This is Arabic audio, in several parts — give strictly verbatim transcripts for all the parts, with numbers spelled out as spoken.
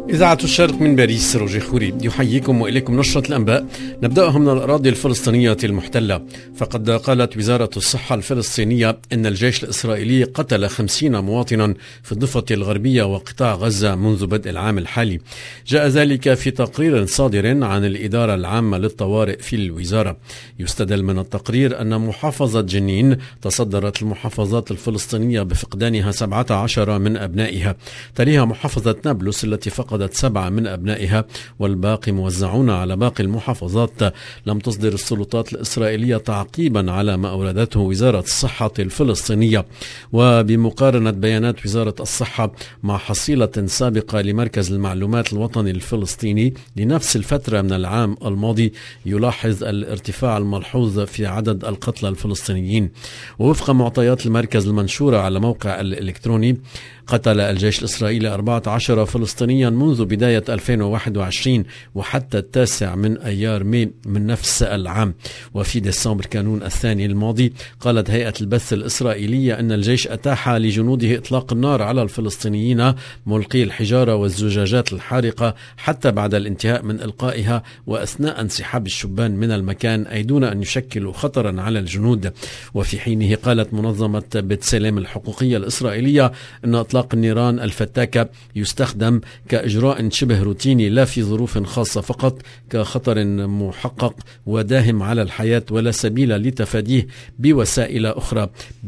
إذاعة الشرق من باريس، روجي خوري يحييكم وإليكم نشرة الأنباء. نبدأها من الأراضي الفلسطينية المحتلة. فقد قالت وزارة الصحة الفلسطينية إن الجيش الإسرائيلي قتل خمسين مواطنا في الضفة الغربية وقطاع غزة منذ بدء العام الحالي. جاء ذلك في تقرير صادر عن الإدارة العامة للطوارئ في الوزارة. يستدل من التقرير أن محافظة جنين تصدرت المحافظات الفلسطينية بفقدانها سبعة عشر من أبنائها، تليها محافظة نابلس التي فقدت سبعة من أبنائها، والباقي موزعون على باقي المحافظات. لم تصدر السلطات الإسرائيلية تعقيبا على ما أوردته وزارة الصحة الفلسطينية. وبمقارنة بيانات وزارة الصحة مع حصيلة سابقة لمركز المعلومات الوطني الفلسطيني لنفس الفترة من العام الماضي، يلاحظ الارتفاع الملحوظ في عدد القتلى الفلسطينيين. ووفق معطيات المركز المنشورة على موقع الإلكتروني، قتل الجيش الإسرائيلي أربعة عشر فلسطينيا منذ بداية ألفين وواحد وعشرين وحتى التاسع من أيار ماي من نفس العام. وفي ديسمبر كانون الثاني الماضي قالت هيئة البث الإسرائيلية أن الجيش أتاح لجنوده إطلاق النار على الفلسطينيين ملقي الحجارة والزجاجات الحارقة حتى بعد الانتهاء من إلقائها وأثناء انسحاب الشبان من المكان، أي دون أن يشكلوا خطرا على الجنود. وفي حينه قالت منظمة بتسلم الحقوقية الإسرائيلية أن إطلاق النيران الفتاكة يستخدم كإجراء شبه روتيني، لا في ظروف خاصة فقط، كخطر محقق وداهم على الحياة ولا سبيل لتفاديه بوسائل أخرى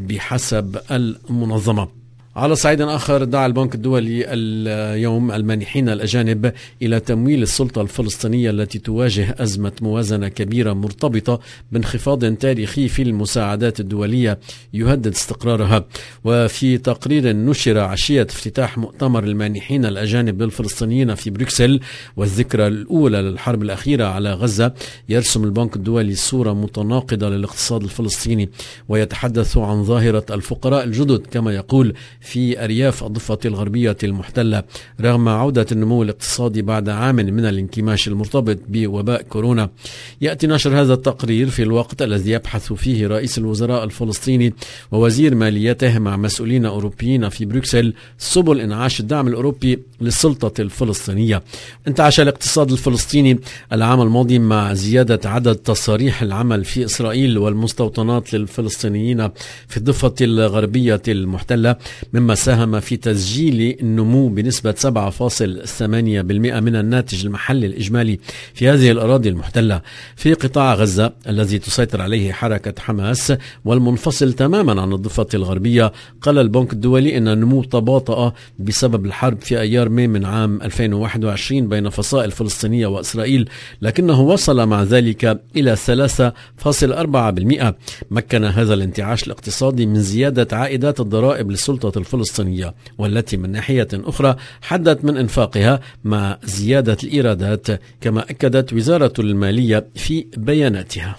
بحسب المنظمة. على صعيد آخر، دعا البنك الدولي اليوم المانحين الأجانب إلى تمويل السلطة الفلسطينية التي تواجه أزمة موازنة كبيرة مرتبطة بانخفاض تاريخي في المساعدات الدولية يهدد استقرارها. وفي تقرير نشر عشية افتتاح مؤتمر المانحين الأجانب للفلسطينيين في بروكسل والذكرى الأولى للحرب الأخيرة على غزة، يرسم البنك الدولي صورة متناقضة للاقتصاد الفلسطيني، ويتحدث عن ظاهرة الفقراء الجدد كما يقول في أرياف الضفة الغربية المحتلة رغم عودة النمو الاقتصادي بعد عام من الانكماش المرتبط بوباء كورونا. يأتي نشر هذا التقرير في الوقت الذي يبحث فيه رئيس الوزراء الفلسطيني ووزير ماليته مع مسؤولين أوروبيين في بروكسل سبل إنعاش الدعم الأوروبي للسلطة الفلسطينية. انتعش الاقتصاد الفلسطيني العام الماضي مع زيادة عدد تصاريح العمل في إسرائيل والمستوطنات للفلسطينيين في الضفة الغربية المحتلة، مما ساهم في تسجيل النمو بنسبة سبعة فاصلة ثمانية بالمئة من الناتج المحلي الإجمالي في هذه الأراضي المحتلة. في قطاع غزة الذي تسيطر عليه حركة حماس والمنفصل تماما عن الضفة الغربية، قال البنك الدولي أن النمو تباطأ بسبب الحرب في أيار ماي من عام ألفين وواحد وعشرين بين فصائل فلسطينية وإسرائيل، لكنه وصل مع ذلك إلى ثلاثة فاصلة أربعة بالمئة. مكن هذا الانتعاش الاقتصادي من زيادة عائدات الضرائب للسلطة الفلسطينية، والتي من ناحية أخرى حدت من إنفاقها مع زيادة الإيرادات، كما أكدت وزارة المالية في بياناتها.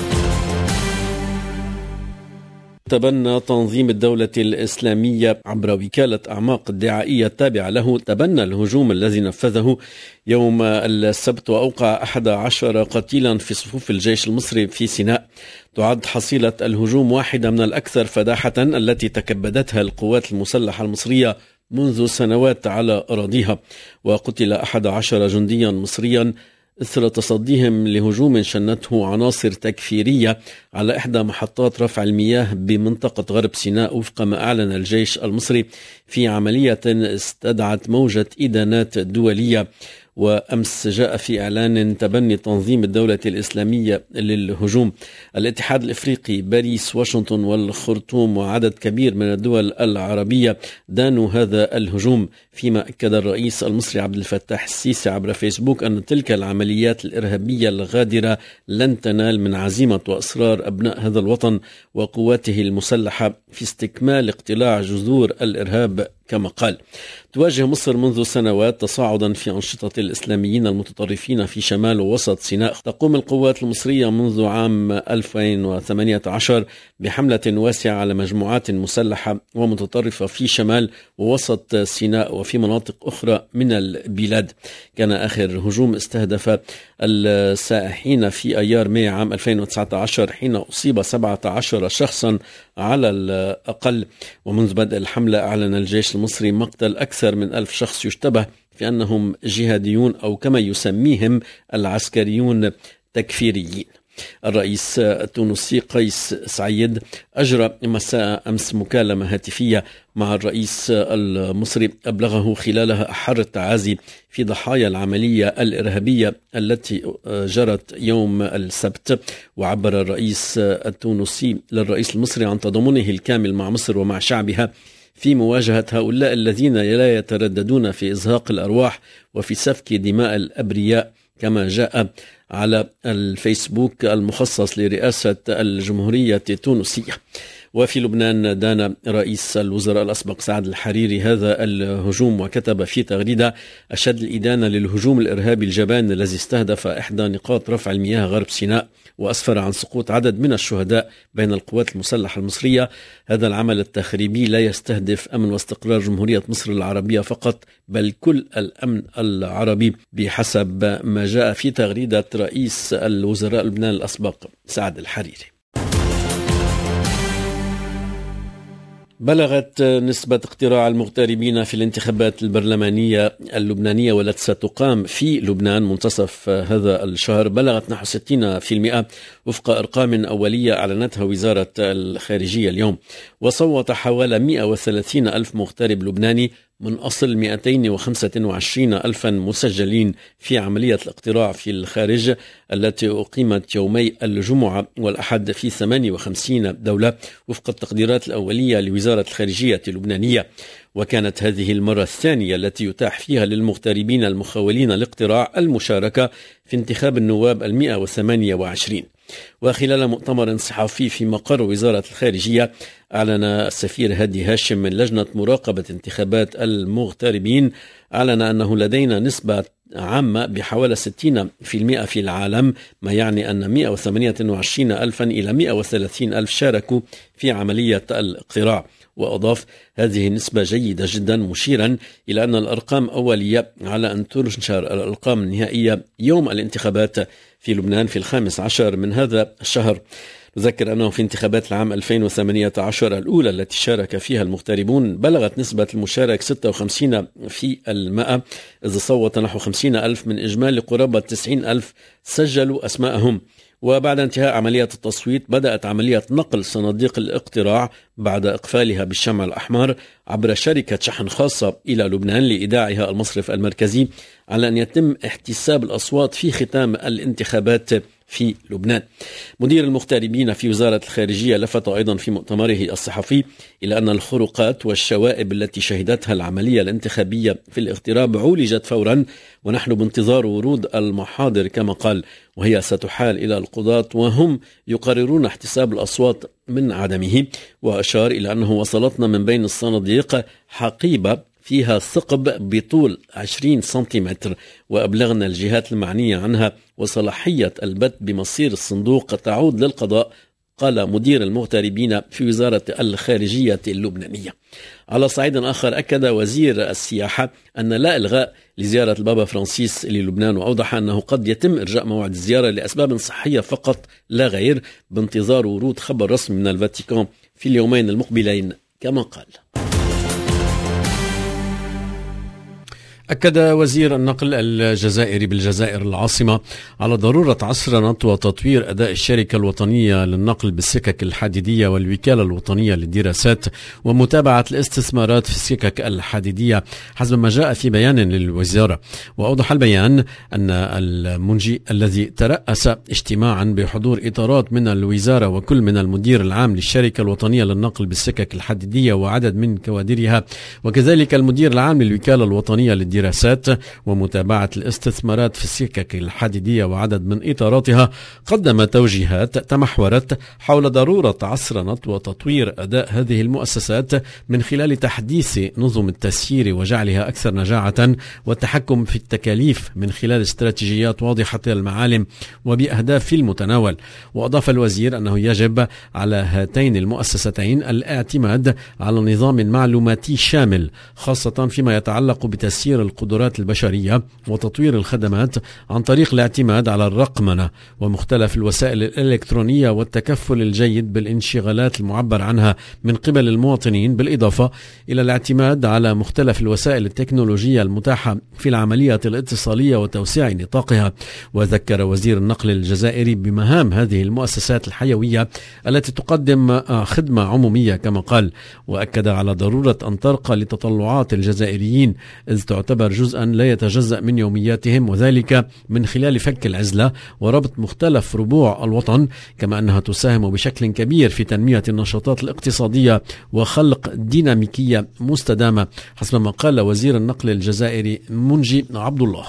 تبنى تنظيم الدولة الإسلامية عبر وكالة أعماق الدعائية التابعة له تبنى الهجوم الذي نفذه يوم السبت وأوقع أحد عشر قتيلا في صفوف الجيش المصري في سيناء. تعد حصيلة الهجوم واحدة من الأكثر فداحة التي تكبدتها القوات المسلحة المصرية منذ سنوات على أراضيها، وقتل أحد عشر جنديا مصريا إثر تصديهم لهجوم شنته عناصر تكفيرية على إحدى محطات رفع المياه بمنطقة غرب سيناء، وفق ما أعلن الجيش المصري في عملية استدعت موجة إدانات دولية. وأمس جاء في إعلان تبني تنظيم الدولة الإسلامية للهجوم. الاتحاد الإفريقي، باريس، واشنطن والخرطوم وعدد كبير من الدول العربية دانوا هذا الهجوم، فيما أكد الرئيس المصري عبد الفتاح السيسي عبر فيسبوك أن تلك العمليات الإرهابية الغادرة لن تنال من عزيمة وإصرار أبناء هذا الوطن وقواته المسلحة في استكمال اقتلاع جذور الإرهاب. كما قال، تواجه مصر منذ سنوات تصاعدا في أنشطة الإسلاميين المتطرفين في شمال ووسط سيناء. تقوم القوات المصرية منذ عام ألفين وثمانية عشر بحملة واسعة على مجموعات مسلحة ومتطرفة في شمال ووسط سيناء وفي مناطق أخرى من البلاد. كان آخر هجوم استهدف السائحين في أيار ماي عام ألفين وتسعة عشر حين أصيب سبعة عشر شخصا على الأقل. ومنذ بدء الحملة أعلن الجيش المصري مقتل أكثر من ألف شخص يشتبه في أنهم جهاديون أو كما يسميهم العسكريون تكفيريين. الرئيس التونسي قيس سعيد أجرى مساء أمس مكالمة هاتفية مع الرئيس المصري أبلغه خلالها أحر التعازي في ضحايا العملية الإرهابية التي جرت يوم السبت. وعبر الرئيس التونسي للرئيس المصري عن تضامنه الكامل مع مصر ومع شعبها في مواجهة هؤلاء الذين لا يترددون في إزهاق الأرواح وفي سفك دماء الأبرياء، كما جاء على الفيسبوك المخصص لرئاسة الجمهورية التونسية. وفي لبنان دان رئيس الوزراء الأسبق سعد الحريري هذا الهجوم، وكتب في تغريدة: أشد الإدانة للهجوم الإرهابي الجبان الذي استهدف إحدى نقاط رفع المياه غرب سيناء وأسفر عن سقوط عدد من الشهداء بين القوات المسلحة المصرية. هذا العمل التخريبي لا يستهدف أمن واستقرار جمهورية مصر العربية فقط، بل كل الأمن العربي، بحسب ما جاء في تغريدة رئيس الوزراء لبنان الأسبق سعد الحريري. بلغت نسبة اقتراع المغتربين في الانتخابات البرلمانية اللبنانية والتي ستقام في لبنان منتصف هذا الشهر بلغت نحو ستين بالمئة وفق أرقام أولية أعلنتها وزارة الخارجية اليوم. وصوت حوالي مئة وثلاثين ألف مغترب لبناني من أصل مئتين وخمسة وعشرين ألفا مسجلين في عملية الاقتراع في الخارج التي أقيمت يومي الجمعة والأحد في ثمانية وخمسين دولة وفق التقديرات الأولية لوزارة الخارجية اللبنانية. وكانت هذه المرة الثانية التي يتاح فيها للمغتربين المخولين الاقتراع المشاركة في انتخاب النواب المئة وثمانية وعشرين. وخلال مؤتمر صحفي في مقر وزارة الخارجية أعلن السفير هادي هاشم من لجنة مراقبة انتخابات المغتربين أعلن أنه لدينا نسبة عامة بحوالي ستين بالمئة في العالم، ما يعني أن مئة وثمانية وعشرين ألفا إلى مئة وثلاثين ألف شاركوا في عملية الاقتراع. وأضاف: هذه النسبة جيدة جدا، مشيرا إلى أن الأرقام أولية على أن تنشر الأرقام النهائية يوم الانتخابات في لبنان في الخامس عشر من هذا الشهر. نذكر أنه في انتخابات العام ألفين وثمانية عشر الأولى التي شارك فيها المغتربون بلغت نسبة المشارك ستة وخمسين في المئة، إذ صوت نحو خمسين ألف من إجمالي قرابة تسعين ألف سجلوا أسماءهم. وبعد انتهاء عملية التصويت بدأت عملية نقل صناديق الاقتراع بعد إقفالها بالشمع الأحمر عبر شركة شحن خاصة إلى لبنان لإيداعها المصرف المركزي، على أن يتم احتساب الأصوات في ختام الانتخابات في لبنان. مدير المغتربين في وزارة الخارجية لفت أيضا في مؤتمره الصحفي إلى أن الخروقات والشوائب التي شهدتها العملية الانتخابية في الاغتراب عولجت فورا، ونحن بانتظار ورود المحاضر كما قال، وهي ستحال إلى القضاة وهم يقررون احتساب الأصوات من عدمه. وأشار إلى أنه وصلتنا من بين الصناديق حقيبة فيها ثقب بطول عشرين سنتيمتر، وأبلغنا الجهات المعنية عنها، وصلاحية البت بمصير الصندوق تعود للقضاء، قال مدير المغتربين في وزارة الخارجية اللبنانية. على صعيد آخر أكد وزير السياحة أن لا إلغاء لزيارة البابا فرانسيس للبنان، وأوضح أنه قد يتم إرجاء موعد الزيارة لأسباب صحية فقط لا غير، بانتظار ورود خبر رسمي من الفاتيكان في اليومين المقبلين كما قال. أكد وزير النقل الجزائري بالجزائر العاصمة على ضرورة عصرنة وتطوير أداء الشركة الوطنية للنقل بالسكك الحديدية والوكالة الوطنية للدراسات ومتابعة الاستثمارات في السكك الحديدية حسب ما جاء في بيان للوزارة. وأوضح البيان أن المنجي الذي ترأس اجتماعا بحضور إطارات من الوزارة وكل من المدير العام للشركة الوطنية للنقل بالسكك الحديدية وعدد من كوادرها، وكذلك المدير العام للوكالة الوطنية للدراسات دراسات ومتابعة الاستثمارات في السكك الحديدية وعدد من إطاراتها، قدم توجيهات تمحورت حول ضرورة عصرنة وتطوير أداء هذه المؤسسات من خلال تحديث نظم التسيير وجعلها أكثر نجاعة، والتحكم في التكاليف من خلال استراتيجيات واضحة المعالم وبأهداف في المتناول. وأضاف الوزير أنه يجب على هاتين المؤسستين الاعتماد على نظام معلوماتي شامل، خاصة فيما يتعلق بتسيير القدرات البشرية وتطوير الخدمات عن طريق الاعتماد على الرقمنة ومختلف الوسائل الإلكترونية والتكفل الجيد بالانشغالات المعبر عنها من قبل المواطنين، بالإضافة إلى الاعتماد على مختلف الوسائل التكنولوجية المتاحة في العملية الاتصالية وتوسيع نطاقها. وذكر وزير النقل الجزائري بمهام هذه المؤسسات الحيوية التي تقدم خدمة عمومية كما قال، وأكد على ضرورة أن ترقى لتطلعات الجزائريين إذ تعتبر جزءا لا يتجزأ من يومياتهم، وذلك من خلال فك العزلة وربط مختلف ربوع الوطن، كما أنها تساهم بشكل كبير في تنمية النشاطات الاقتصادية وخلق ديناميكية مستدامة حسب ما قال وزير النقل الجزائري منجي عبد الله.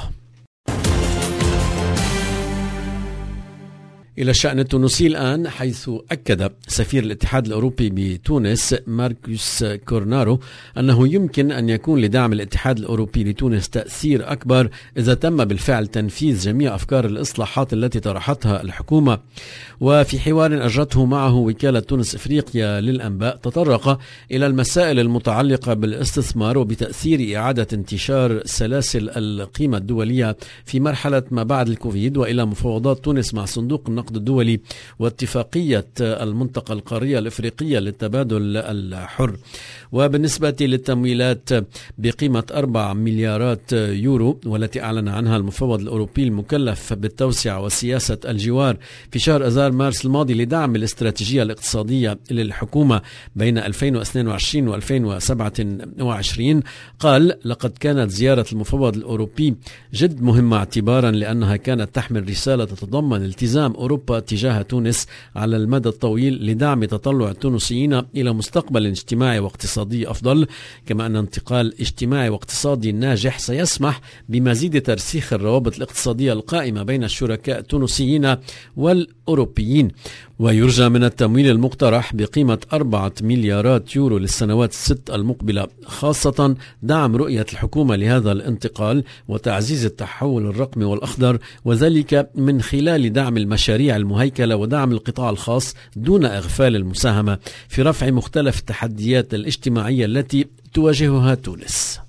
إلى الشأن التونسي الآن، حيث أكد سفير الاتحاد الأوروبي بتونس ماركوس كورنارو أنه يمكن أن يكون لدعم الاتحاد الأوروبي لتونس تأثير أكبر إذا تم بالفعل تنفيذ جميع أفكار الإصلاحات التي طرحتها الحكومة. وفي حوار أجرته معه وكالة تونس إفريقيا للأنباء، تطرق إلى المسائل المتعلقة بالاستثمار وبتأثير إعادة انتشار سلاسل القيمة الدولية في مرحلة ما بعد الكوفيد، وإلى مفاوضات تونس مع صندوق النقد الدولي واتفاقية المنطقة القارية الإفريقية للتبادل الحر. وبالنسبة للتمويلات بقيمة أربعة مليارات يورو والتي أعلن عنها المفوض الأوروبي المكلف بالتوسعة وسياسة الجوار في شهر أذار مارس الماضي لدعم الاستراتيجية الاقتصادية للحكومة بين ألفين واثنين وعشرين وألفين وسبعة وعشرين، قال: لقد كانت زيارة المفوض الأوروبي جد مهمة اعتبارا لأنها كانت تحمل رسالة تتضمن التزام أوروبا تجاه تونس على المدى الطويل لدعم تطلع التونسيين إلى مستقبل اجتماعي واقتصادي أفضل، كما أن انتقال اجتماعي واقتصادي ناجح سيسمح بمزيد ترسيخ الروابط الاقتصادية القائمة بين الشركاء التونسيين والأوروبيين. ويرجى من التمويل المقترح بقيمة أربعة مليارات يورو للسنوات الست المقبلة خاصة دعم رؤية الحكومة لهذا الانتقال وتعزيز التحول الرقمي والأخضر، وذلك من خلال دعم المشاريع المهيكلة ودعم القطاع الخاص دون إغفال المساهمة في رفع مختلف التحديات الاجتماعية التي تواجهها تونس.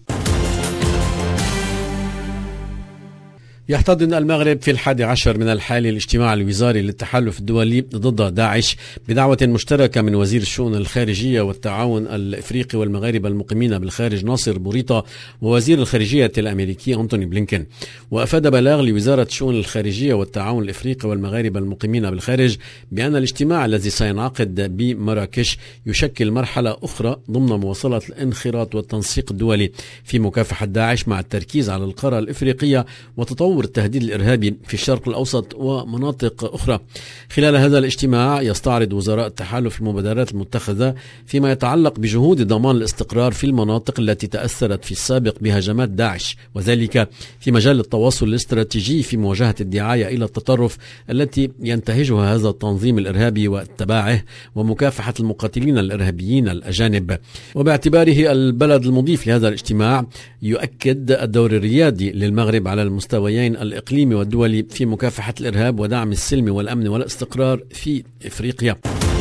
يحتضن المغرب في الحادي عشر من الحال الاجتماع الوزاري للتحالف الدولي ضد داعش بدعوة مشتركة من وزير الشؤون الخارجية والتعاون الإفريقي والمغاربة المقيمين بالخارج ناصر بوريطة ووزير الخارجية الأمريكي أنتوني بلينكن. وأفاد بلاغ لوزارة الشؤون الخارجية والتعاون الإفريقي والمغاربة المقيمين بالخارج بأن الاجتماع الذي سينعقد بمراكش يشكل مرحلة أخرى ضمن مواصلة الانخراط والتنسيق الدولي في مكافحة داعش مع التركيز على القارة الإفريقية وتطور التهديد الإرهابي في الشرق الأوسط ومناطق أخرى. خلال هذا الاجتماع يستعرض وزراء التحالف المبادرات المتخذة فيما يتعلق بجهود ضمان الاستقرار في المناطق التي تأثرت في السابق بهجمات داعش، وذلك في مجال التواصل الاستراتيجي في مواجهة الدعاية إلى التطرف التي ينتهجها هذا التنظيم الإرهابي واتباعه، ومكافحة المقاتلين الإرهابيين الأجانب. وباعتباره البلد المضيف لهذا الاجتماع، يؤكد الدور الريادي للمغرب على المستويين الإقليمي والدولي في مكافحة الإرهاب ودعم السلم والأمن والاستقرار في إفريقيا.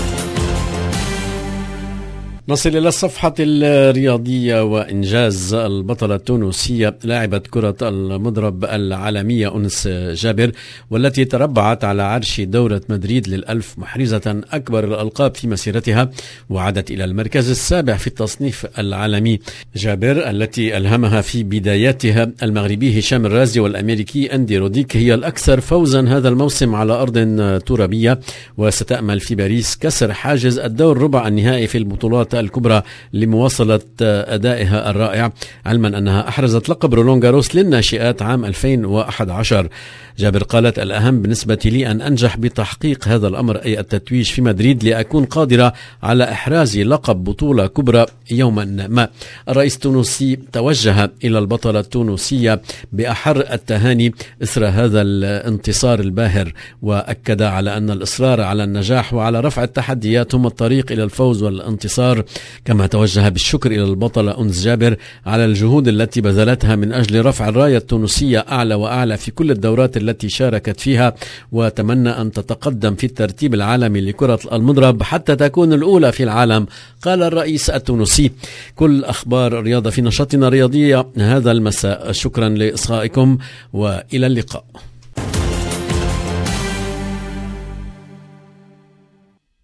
نصل إلى الصفحة الرياضية، وإنجاز البطلة التونسية لاعبة كرة المضرب العالمية أنس جابر، والتي تربعت على عرش دورة مدريد للألف محرزة أكبر الألقاب في مسيرتها، وعادت إلى المركز السابع في التصنيف العالمي. جابر التي ألهمها في بداياتها المغربي هشام الرازي والأمريكي أندي روديك هي الأكثر فوزا هذا الموسم على أرض ترابية، وستأمل في باريس كسر حاجز الدور ربع النهائي في البطولات الكبرى لمواصلة أدائها الرائع، علما أنها أحرزت لقب رولان جاروس للناشئات عام ألفين وأحد عشر. جابر قالت: الأهم بالنسبة لي أن أنجح بتحقيق هذا الأمر، أي التتويج في مدريد، لأكون قادرة على إحراز لقب بطولة كبرى يوما ما. الرئيس التونسي توجه إلى البطلة التونسية بأحر التهاني إثر هذا الانتصار الباهر، وأكد على أن الإصرار على النجاح وعلى رفع التحديات هم الطريق إلى الفوز والانتصار، كما توجه بالشكر إلى البطلة أنس جابر على الجهود التي بذلتها من أجل رفع الراية التونسية أعلى وأعلى في كل الدورات التي شاركت فيها، وتمنى أن تتقدم في الترتيب العالمي لكرة المضرب حتى تكون الأولى في العالم. قال الرئيس التونسي. كل أخبار الرياضة في نشاطنا الرياضية هذا المساء. شكرا لإصغائكم وإلى اللقاء.